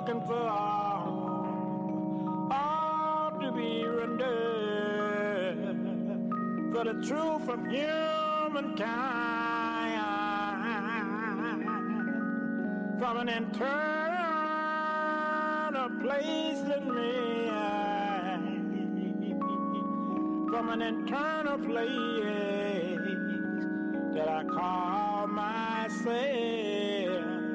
looking for all to be rendered for the truth from humankind, from an internal place in me, from an internal place that I call myself.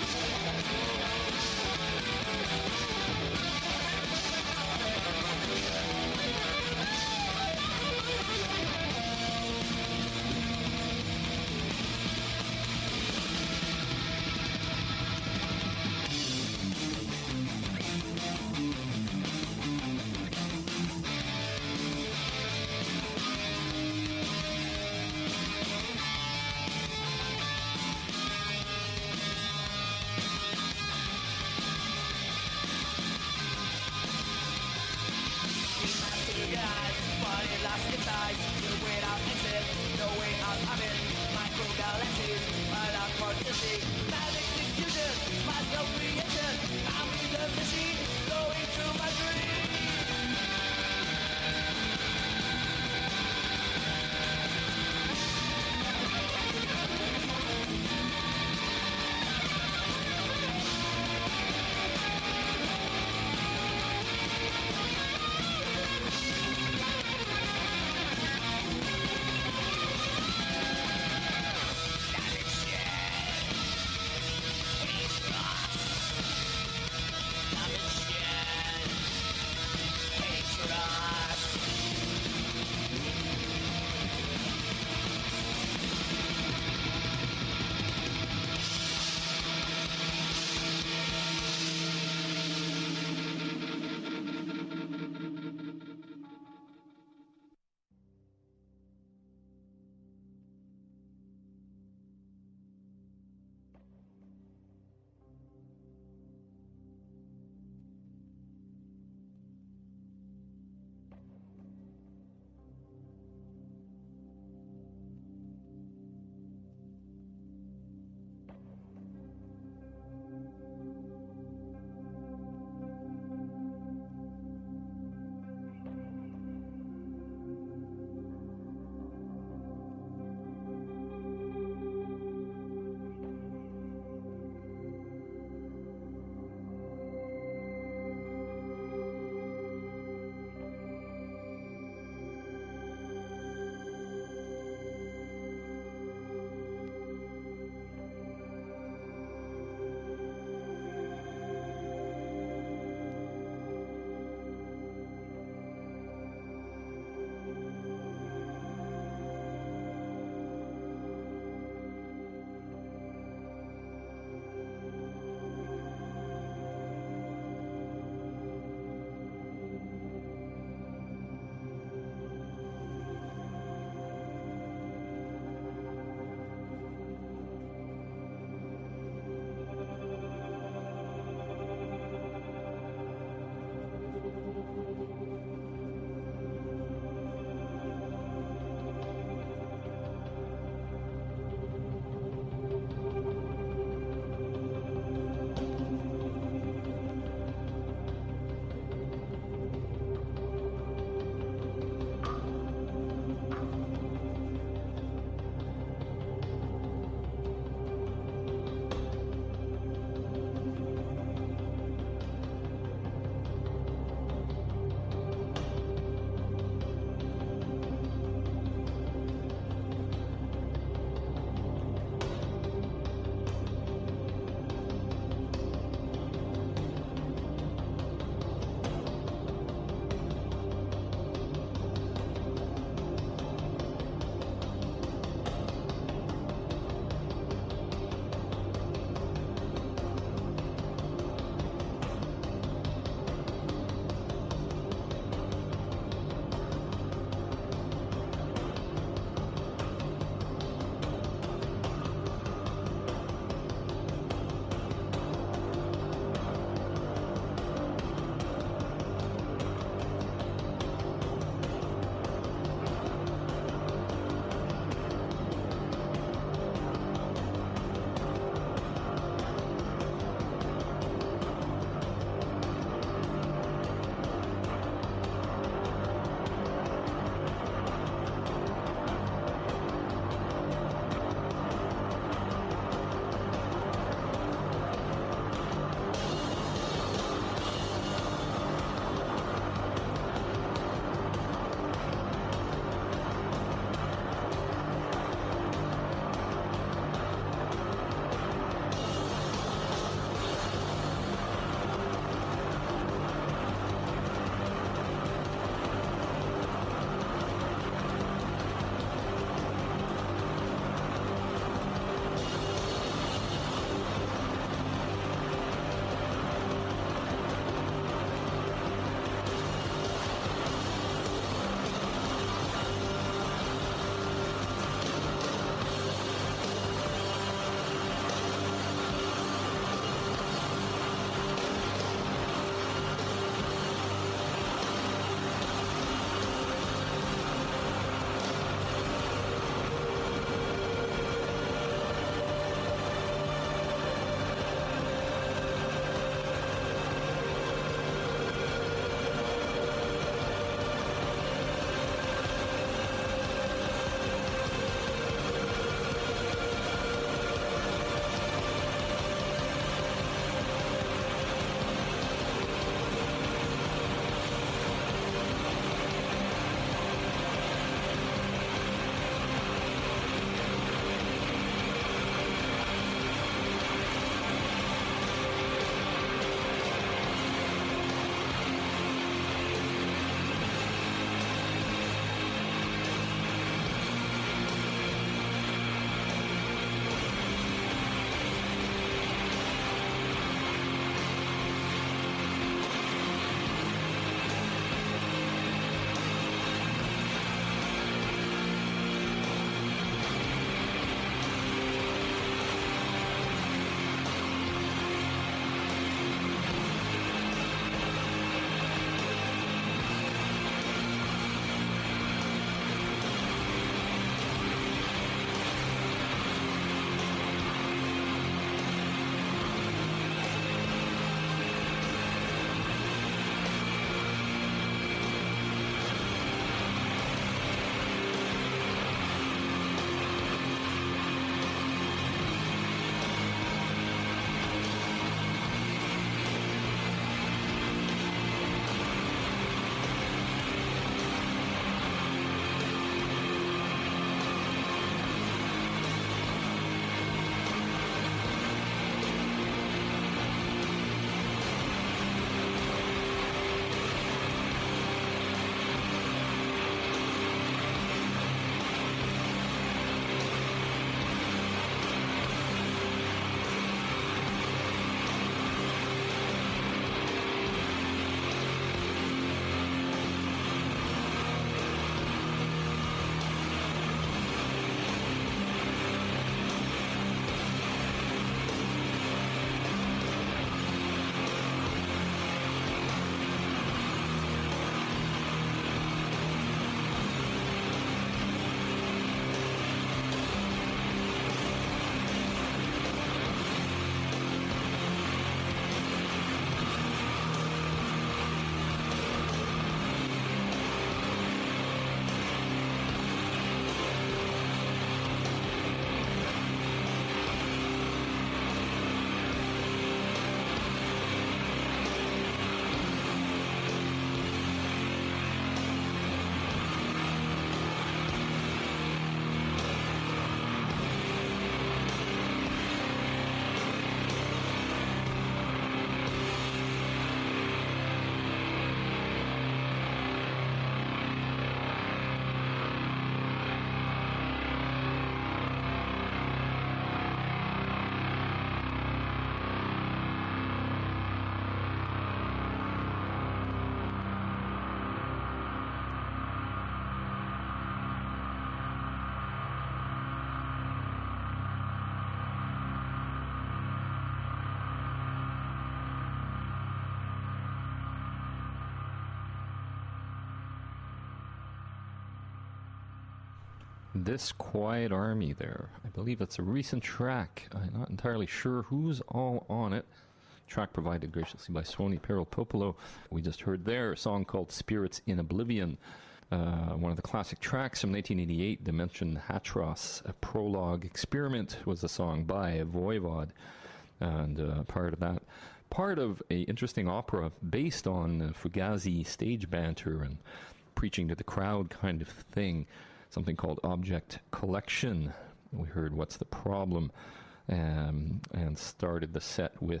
This Quiet Army there. I believe it's a recent track. I'm not entirely sure who's all on it. Track provided graciously by Sony Peril Popolo. We just heard there a song called Spirits in Oblivion. One of the classic tracks from 1988, Dimension Hatros, a prologue experiment, was a song by Voivod. And part of that, part of a interesting opera based on Fugazi stage banter and preaching to the crowd kind of thing, something called Object Collection. We heard What's the Problem, and started the set with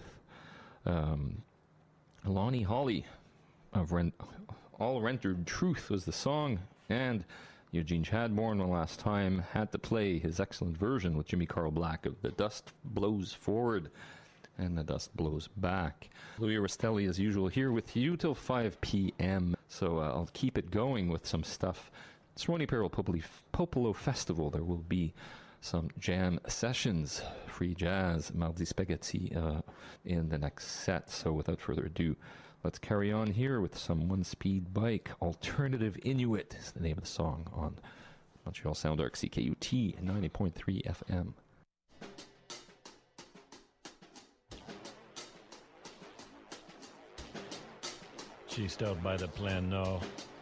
Lonnie Holly of All Rendered Truth was the song, and Eugene Chadbourne, the last time, had to play his excellent version with Jimmy Carl Black of The Dust Blows Forward and The Dust Blows Back. Louis Rastelli, as usual, here with you till 5 p.m. So I'll keep it going with some stuff. It's Sony Peril Popolo Festival. There will be some jam sessions, free jazz, Maldi Spaghetti in the next set. So without further ado, let's carry on here with some One Speed Bike. Alternative Inuit is the name of the song on Montreal Sound Arc CKUT 90.3 FM. Cheesed out by the plan, no.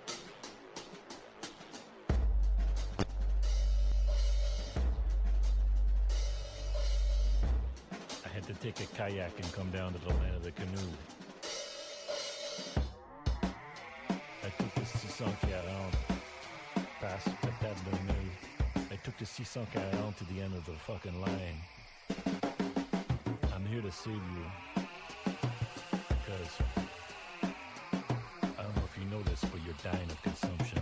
I had to take a kayak and come down to the land of the canoe. I took the 640 past Patate de Nul. I took the 640 to the end of the fucking line. I'm here to save you. Because I don't know if you know this, but you're dying of consumption.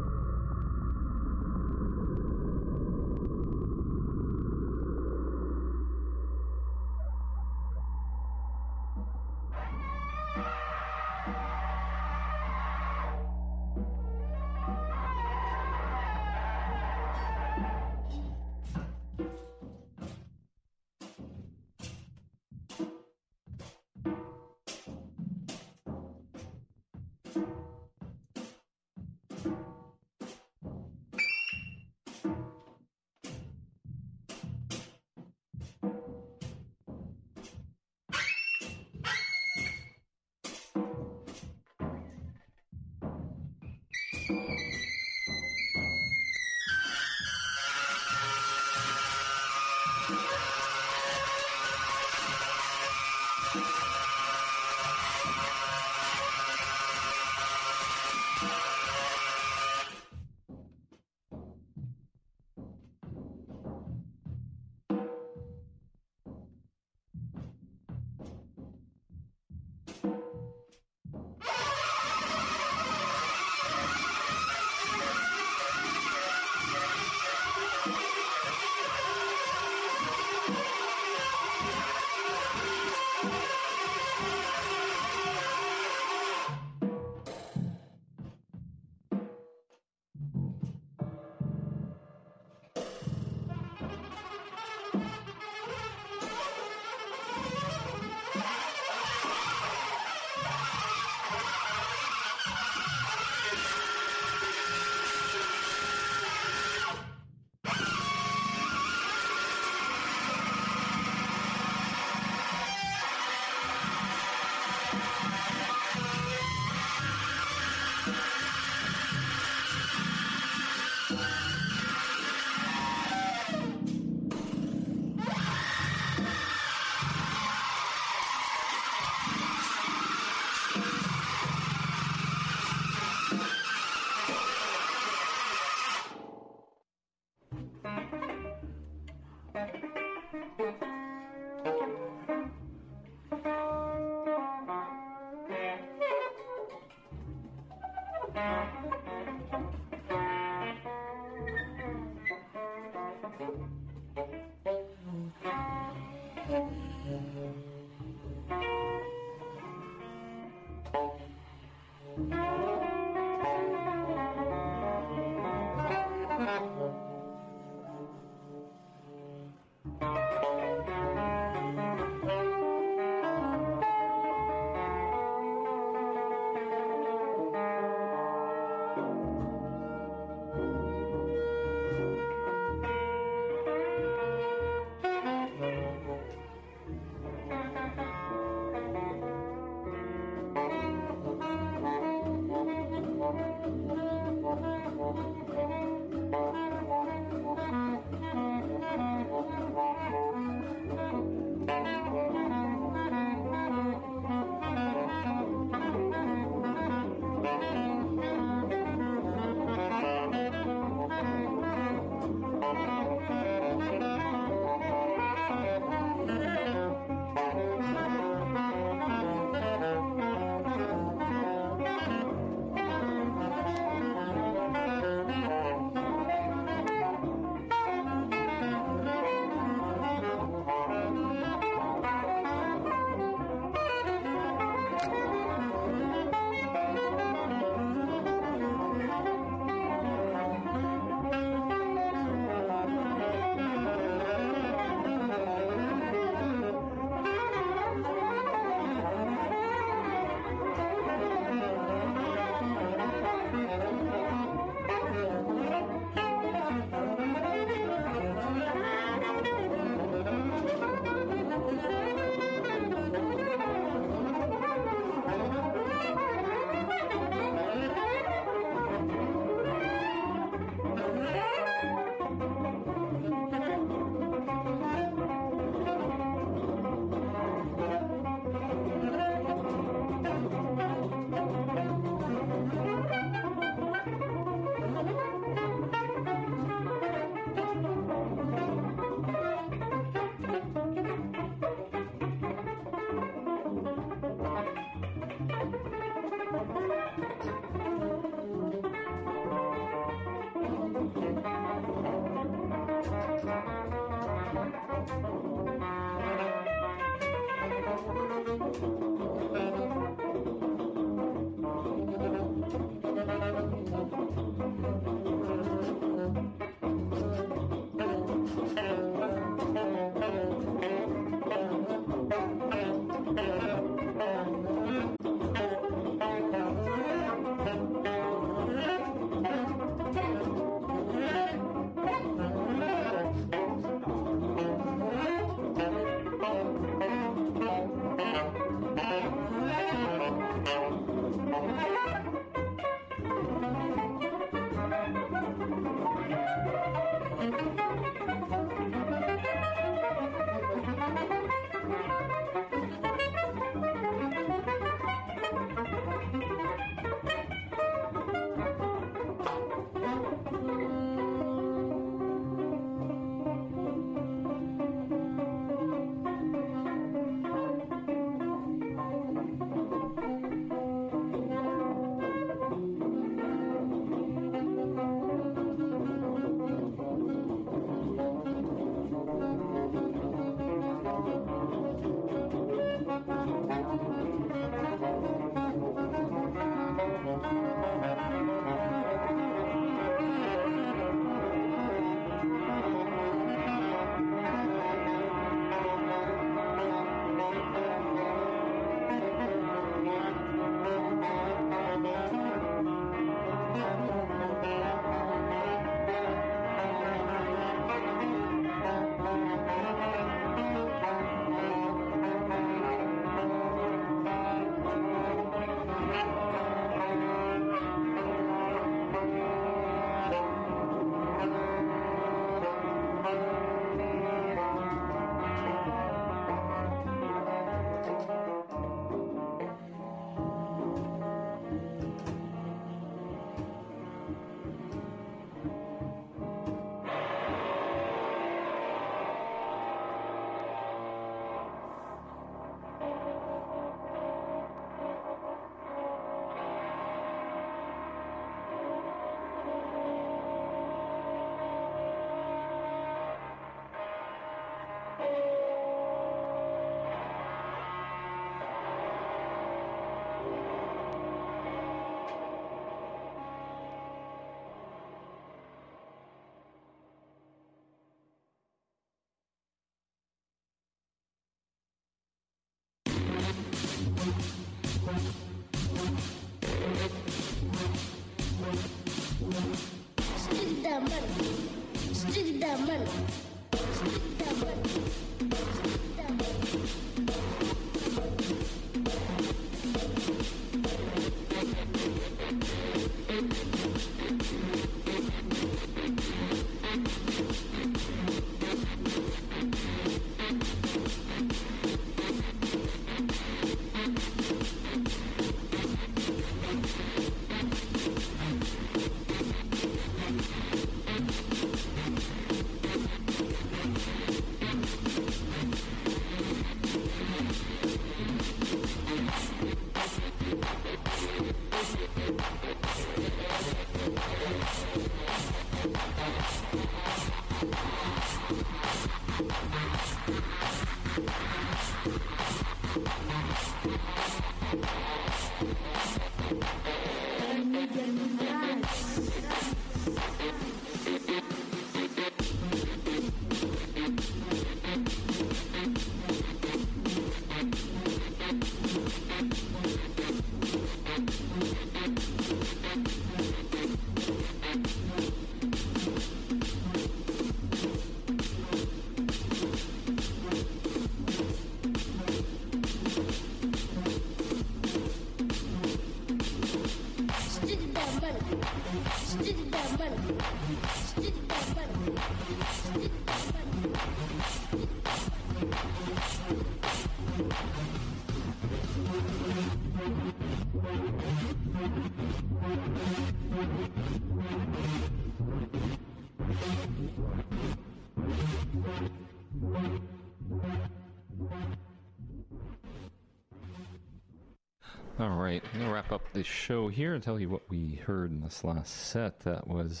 All right, I'm going to wrap up the show here and tell you what we heard in this last set. That was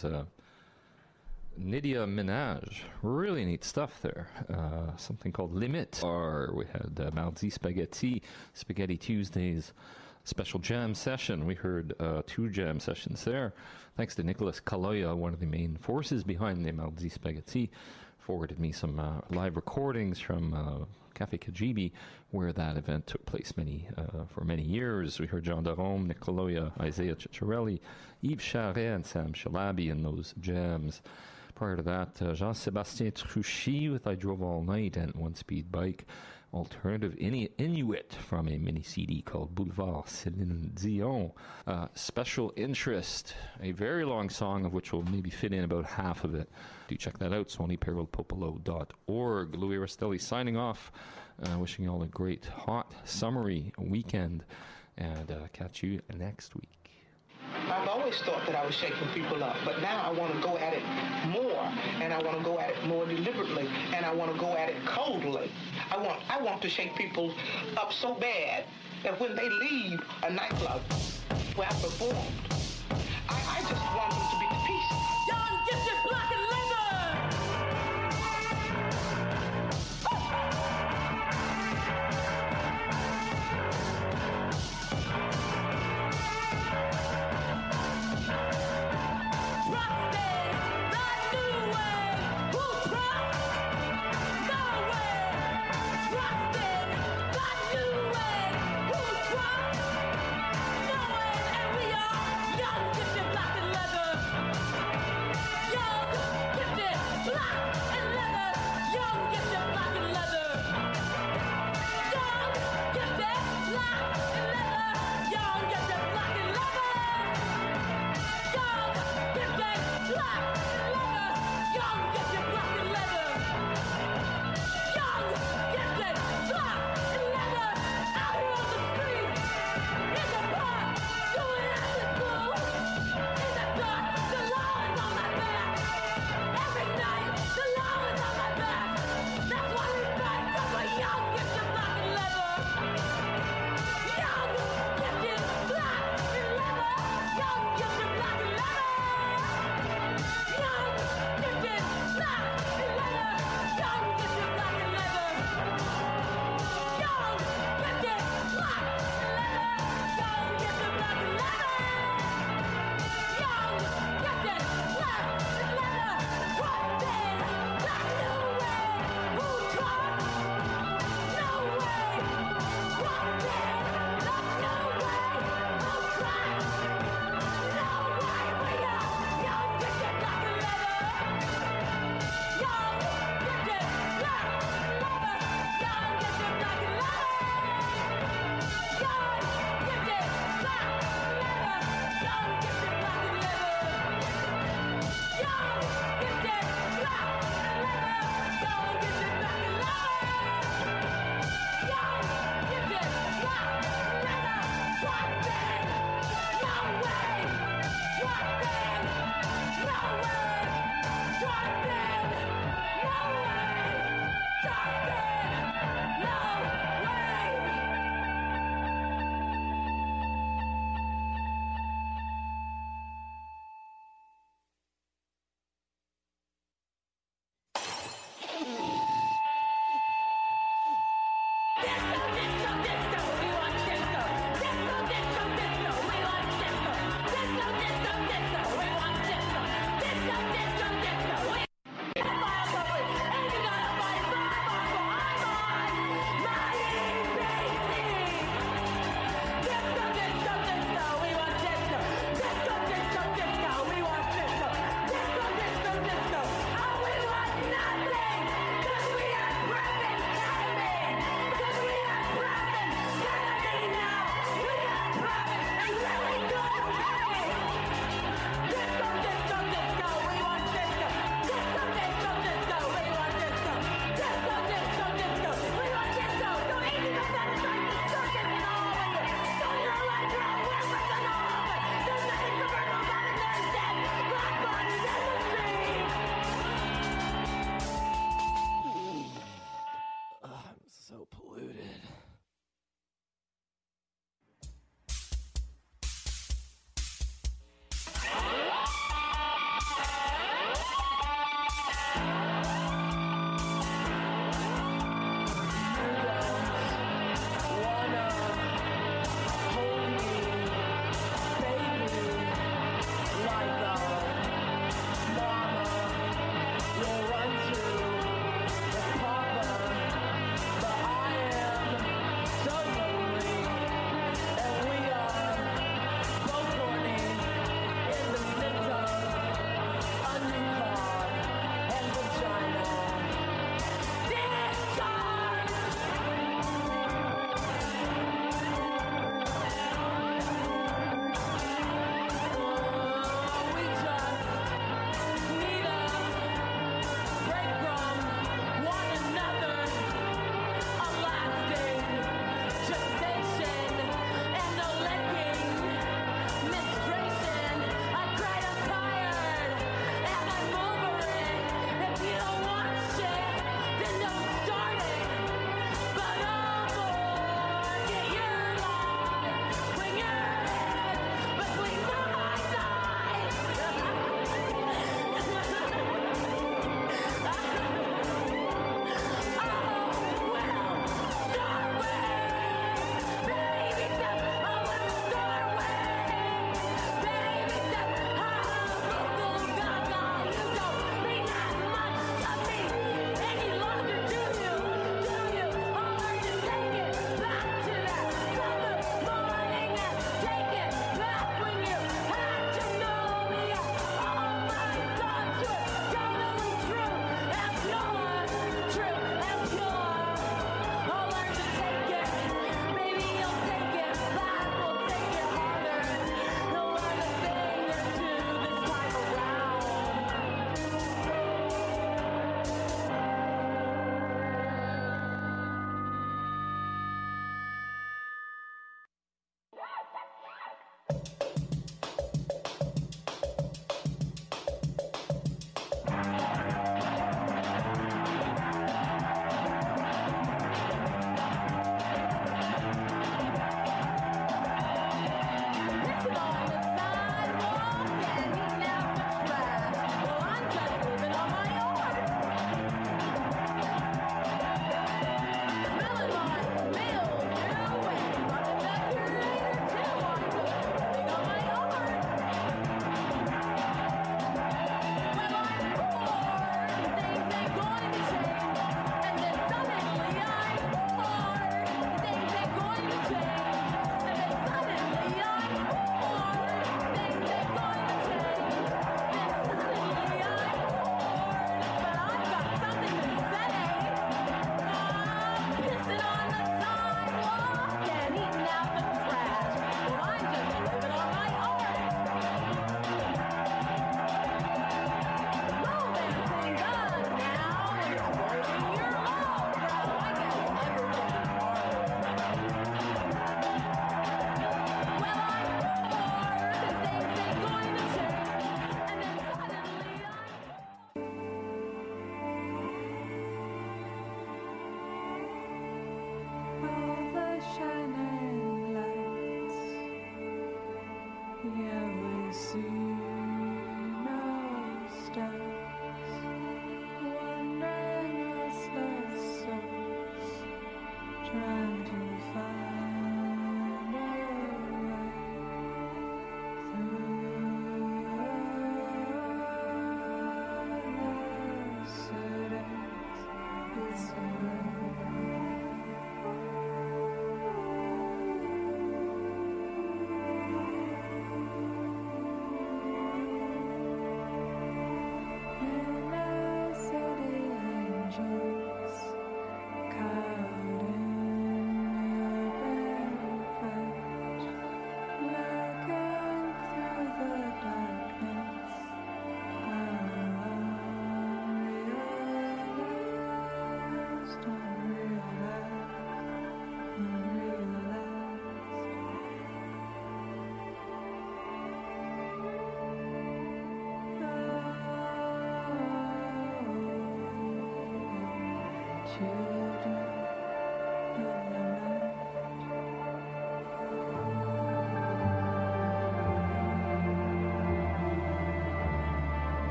Nydia Minaj. Really neat stuff there. Something called Limit. Or we had Mardi Spaghetti, Spaghetti Tuesdays special jam session. We heard 2 jam sessions there. Thanks to Nicholas Kaloya, one of the main forces behind the Mardi Spaghetti. Forwarded me some live recordings from Cafe Kajibi, where that event took place for many years. We heard John Darome, Nick Kaloya, Isaiah Cicciarelli, Yves Charret, and Sam Shalabi in those jams. Prior to that, Jean-Sébastien Truchy with I Drove All Night and One Speed Bike. Alternative Inuit from a mini CD called Boulevard Céline Dion. Special Interest, a very long song of which will maybe fit in about half of it. Do check that out, SonyPerilPopolo.org. Louis Rastelli signing off, wishing you all a great, hot, summery weekend, and catch you next week. I've always thought that I was shaking people up, but now I want to go at it more, and I want to go at it more deliberately, and I want to go at it coldly. I want to shake people up so bad that when they leave a nightclub where I performed, I just want them to be at peace. Young, gifted, black, and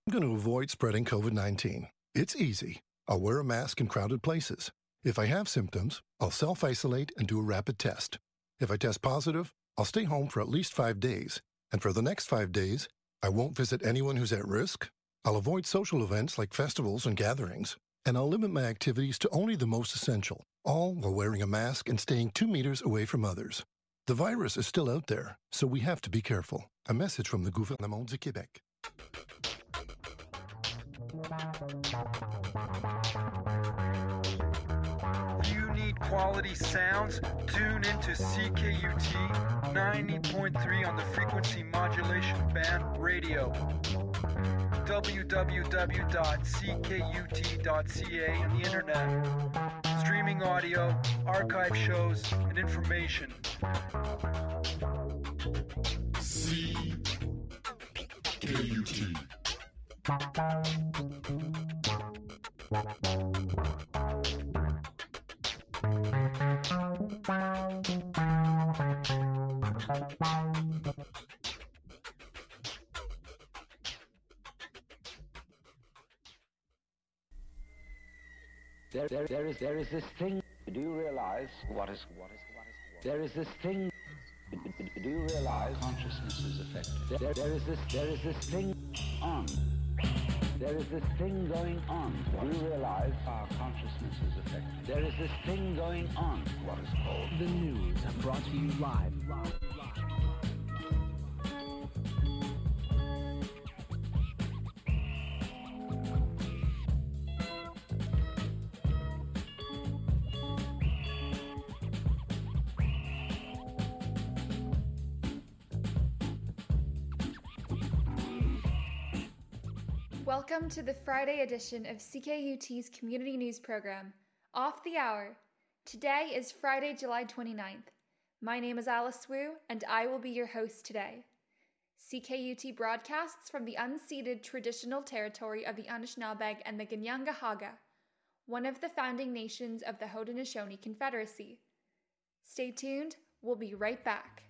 I'm going to avoid spreading COVID-19. It's easy. I'll wear a mask in crowded places. If I have symptoms, I'll self-isolate and do a rapid test. If I test positive, I'll stay home for at least 5 days. And for the next 5 days, I won't visit anyone who's at risk. I'll avoid social events like festivals and gatherings. And I'll limit my activities to only the most essential, all while wearing a mask and staying 2 meters away from others. The virus is still out there, so we have to be careful. A message from the Gouvernement du Québec. You need quality sounds? Tune into CKUT 90.3 on the frequency modulation band radio. www.ckut.ca on the internet. Streaming audio, archive shows, and information. CKUT. There is this thing. Do you realize what is? There is this thing. Do you realize consciousness is affected? There is this thing on. There is this thing going on. Do you realize our consciousness is affected? There is this thing going on. What is called the news, brought to you live. Welcome to the Friday edition of CKUT's community news program, Off the Hour. Today is Friday, July 29th. My name is Alice Wu, and I will be your host today. CKUT broadcasts from the unceded traditional territory of the Anishinaabe and the Kanien'kehá:ka, one of the founding nations of the Haudenosaunee Confederacy. Stay tuned, we'll be right back.